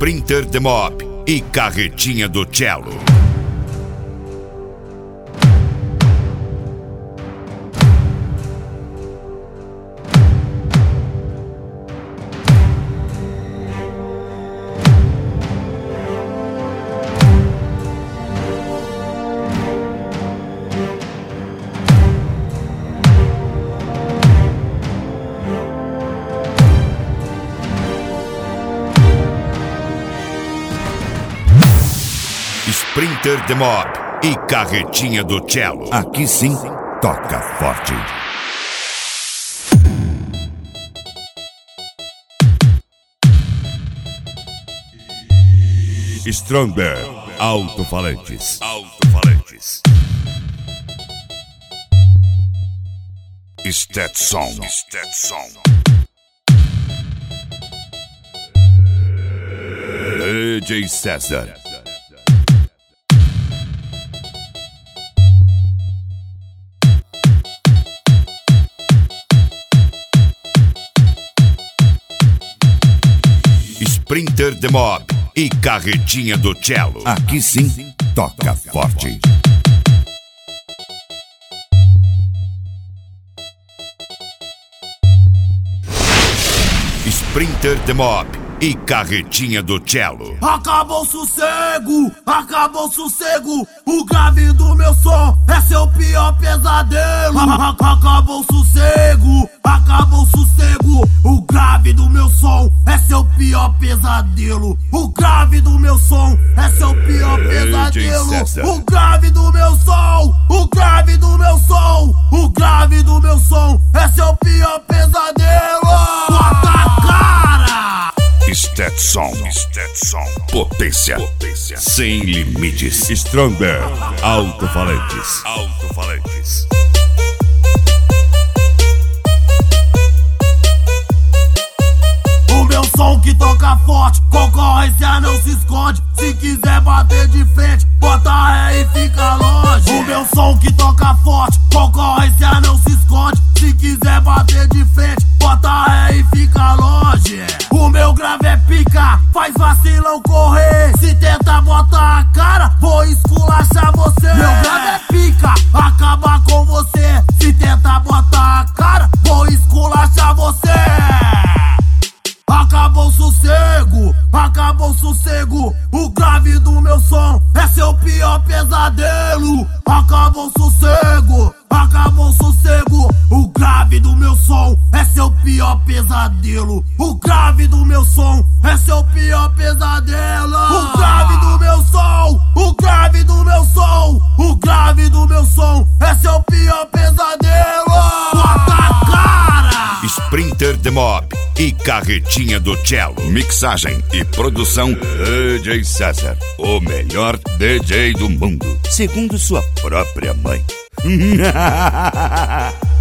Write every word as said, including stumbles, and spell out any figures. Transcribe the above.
Sprinter The Mob e Carretinha do Cello. Sprinter The Mob e Carretinha do Cello. Aqui sim, toca forte. Stromberg, alto-falantes. Alto-falantes. Stetson. Stetson. D J César. Sprinter The Mob e Carretinha do Cello. Aqui sim, toca forte. Sprinter The Mob e Carretinha do Cello. Acabou o sossego, acabou o sossego. O grave do meu som é seu pior pesadelo. Acabou o sossego, acabou o sossego. O grave do meu som é seu pior pesadelo. O grave do meu som é seu pior pesadelo. O grave do meu som, o grave do meu som, o grave do meu som é seu pior pesadelo. Bota a cara! Stetson. Stetson. Potência. Potência. Sem limites. Stromberg. Alto-falantes. Alto-falantes. O meu som que toca forte, concorrência não se esconde. Se quiser bater de frente, bota ré e fica longe. O meu som que toca forte, concorrência não se esconde. Se quiser bater de frente, bota ré e fica longe. O meu grave é pica, faz vacilão correr. Se tenta botar a cara, vou esculachar você. Meu grave é pica, acaba com você. Se tenta botar a cara, vou esculachar você. Acabou o sossego, acabou o sossego. O grave do meu som é seu pior pesadelo. Acabou o sossego, acabou o sossego. O grave do meu som é seu pior pesadelo. O grave do meu som é seu pior pesadelo. O grave do meu som, o grave do meu som, o grave do meu som é seu pior pesadelo. Bota a cara! Sprinter The Mob e Carretinha do Cello. Mixagem e produção D J César, o melhor D J do mundo, segundo sua própria mãe.